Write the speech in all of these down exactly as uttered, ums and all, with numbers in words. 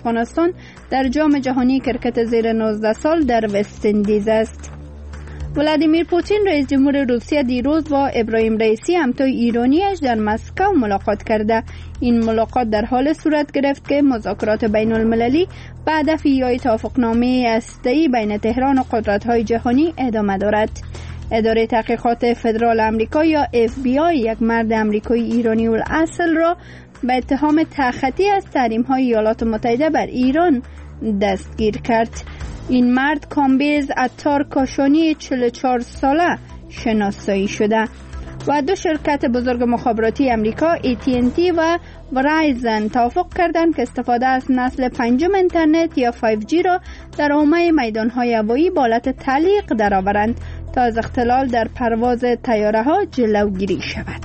افغانستان در جام جهانی کرکت زیر نوزده سال در وست اندیز است. ولادیمیر پوتین رئیس جمهور روسیه دیروز با ابراهیم رئیسی همتای ایرانیش در مسکو ملاقات کرده. این ملاقات در حال صورت گرفت که مذاکرات بین المللی به هدف ایجاد توافقنامه هسته‌ای بین تهران و قدرت‌های جهانی ادامه دارد. اداره تحقیقات فدرال آمریکا یا اف بی آی یک مرد آمریکایی ایرانی الاصل را به اتهام تخطی از تحریم‌های ایالات متحده بر ایران دستگیر کرد. این مرد کامبیز عطار کاشانی چهل و چهار ساله شناسایی شده و دو شرکت بزرگ مخابراتی آمریکا ای تی ان تی و ورایزن توافق کردند که استفاده از نسل پنجم اینترنت یا فایو جی را در حومه میدان‌های هوایی به حالت تعلیق درآورند تا از اختلال در پرواز طیاره‌ها جلوگیری شود.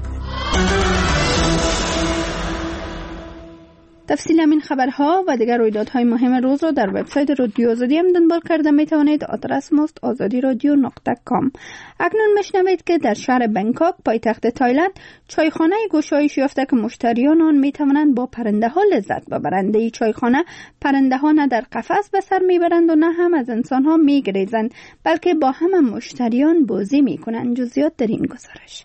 تفصیل همین خبرها و دیگر رویدادهای مهم روز را در وبسایت رادیو آزادی هم دنبال کرده می توانید. آدرس ماست آزادی رادیو نقطه کام. اکنون میشنوید که در شهر بنکاک پایتخت تایلند چایخانه گشایش یافته که مشتریان آن می توانند با پرنده ها لذت ببرند. این چایخانه پرنده ها نه در قفس به سر می برند و نه هم از انسان ها می گریزند، بلکه با هم مشتریان بازی می کنند. جزئیات در این گزارش.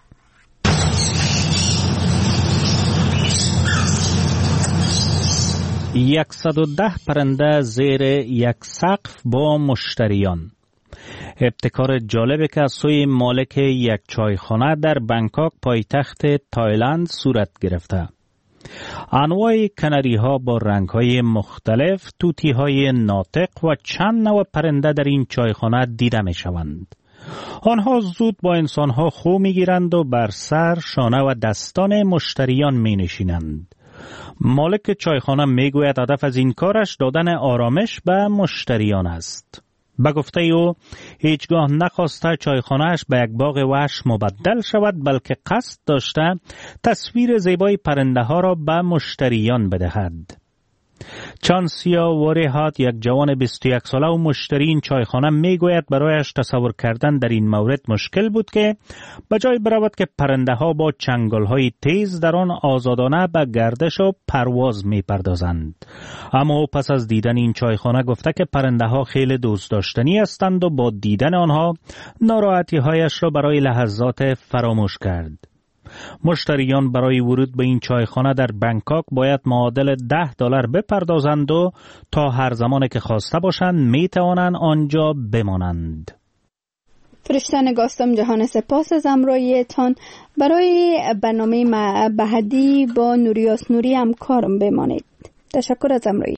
صد و ده پرنده زیر یک سقف با مشتریان. ابتکار جالبی که از سوی مالک یک چایخانه در بنکاک پایتخت تایلند صورت گرفته. انواع کناری ها با رنگ های مختلف، توتی های ناطق و چند نوع پرنده در این چایخانه دیده می شوند. آنها زود با انسان ها خو می گیرند و بر سر، شانه و دستان مشتریان می نشینند. مالک چایخانه میگوید هدف از این کارش دادن آرامش به مشتریان است. به گفته او هیچگاه نخواسته چایخانه‌اش به یک باغ وحش مبدل شود، بلکه قصد داشته تصویر زیبای پرنده ها را به مشتریان بدهد. چانسیا وریهات، یک جوان بیست و یک ساله و مشتری این چایخانه میگوید برایش تصور کردن در این مورد مشکل بود که به جای برود که پرنده ها با چنگال های تیز در آن آزادانه به گردش و پرواز میپردازند. اما پس از دیدن این چایخانه گفته که پرنده ها خیلی دوست داشتنی هستند و با دیدن آنها ناراحتی هایش را برای لحظات فراموش کرد. مشتریان برای ورود به این چایخانه در بنکاک باید معادل ده دلار بپردازند و تا هر زمان که خواسته باشند می توانند آنجا بمانند. فرشته نگاستم جهان، سپاس از همراهیتان. برای برنامه بعدی با نوریاس نوری هم کارم بمانید. تشکر از همراهی.